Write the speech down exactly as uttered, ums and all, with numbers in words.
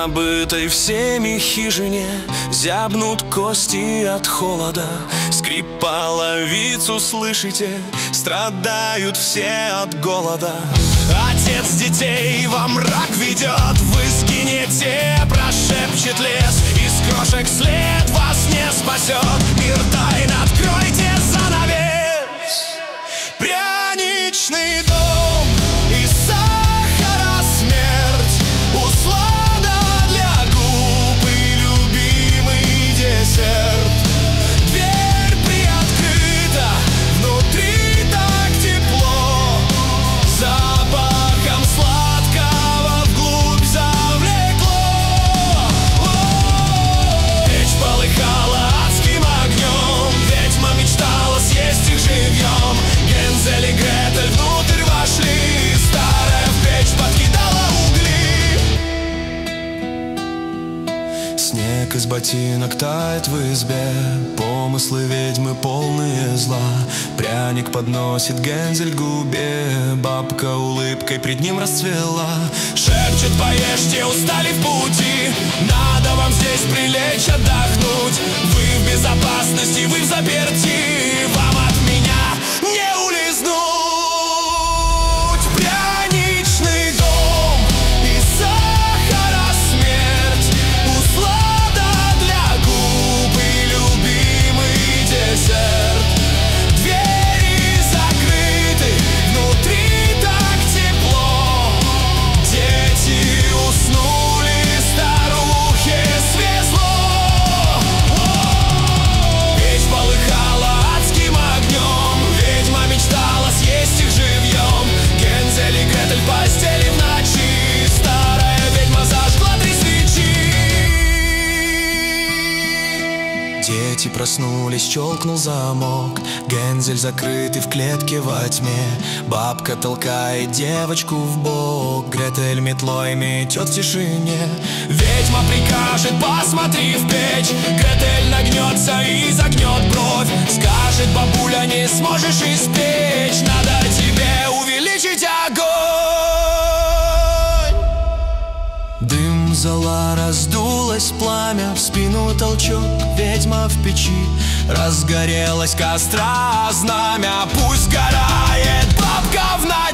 забытой всеми хижине зябнут кости от холода. Скрип половиц услышите, страдают все от голода. Отец детей во мрак ведет, вы сгинете, прошепчет лес. Из крошек след вас не спасет, мир тайн откройте занавес. Пряничный дом из сахара смерть, услада для губ и любимый десерт. Дверь приоткрыта, внутри так тепло, запахом сладкого вглубь завлекло. Печь полыхала адским огнем, ведьма мечтала съесть их живьем. Гензель и Гретель внутрь вошли, старая в печь подкидала угли. Снег из ботинок тает в избе, помыслы ведьмы полные зла. Пряник подносит Гензель к губе, бабка улыбкой пред ним расцвела. Шепчет: поешьте, устали в пути, надо вам здесь прилечь, отдохнуть. Вы в безопасности, вы в заперти, вам от меня не улизнуть. Пряничный дом из сахара смерть, услада для губ и любимый десерт. Двери закрыты, внутри так тепло, дети уснули, старухе свезло. Печь полыхала адским огнем, ведьма мечтала съесть их живьем. Гензель и Гретель в постели в ночи, старая ведьма зажгла три свечи. Дети проснулись, щелкнул замок, Гензель закрытый в клетке во тьме. Бабка толкает девочку в бок, Гретель метлой метет в тишине. Ведьма прикажет: посмотри в печь. Гретель нагнется и загнет бровь, скажет: бабуля, не сможешь испечь, надо тебе увеличить огонь. Дым зола, раздулось пламя, в спину толчок, ведьма в печи. Разгорелось костра знамя, пусть сгорает бабка в ночи.